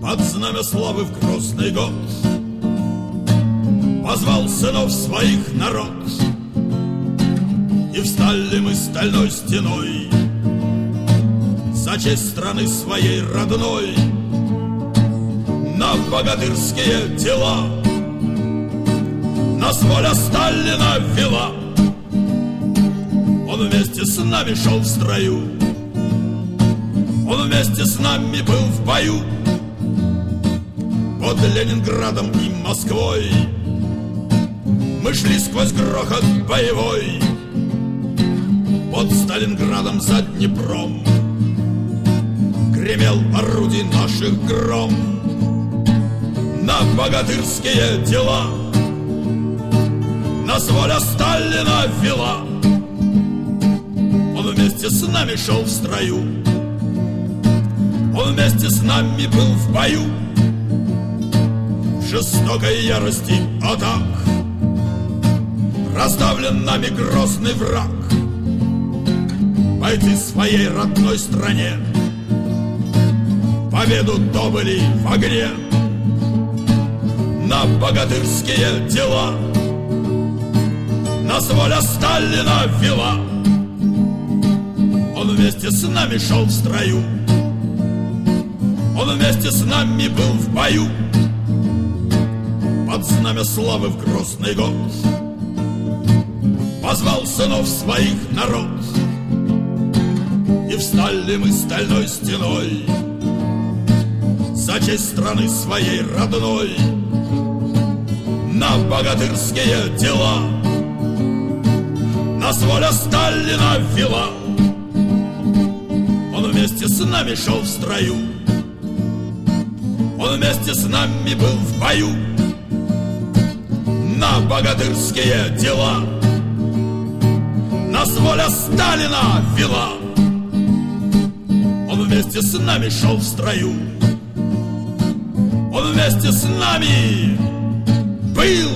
под знамя славы в грозный год позвал сынов своих народ, и встали мы стальной стеной за честь страны своей родной. На богатырские дела нас воля Сталина вела. Он вместе с нами шел в строю, он вместе с нами был в бою под Ленинградом и Москвой. Мы шли сквозь грохот боевой под Сталинградом за Днепром. Гремел орудий наших гром. На богатырские дела нас воля Сталина вела. Он вместе с нами шел в строю, он вместе с нами был в бою в жестокой ярости атак. Раздавлен нами грозный враг, бойцы своей родной стране победу добыли в огне. На богатырские дела нас воля Сталина вела. Он вместе с нами шел в строю, он вместе с нами был в бою под знамя славы в грозный год позвал сынов своих народ, и встали мы стальной стеной за честь страны своей родной. На богатырские дела нас воля Сталина вела. Он вместе с нами шел в строю, он вместе с нами был в бою на богатырские дела нас воля Сталина вела. Он вместе с нами шел в строю, он вместе с нами был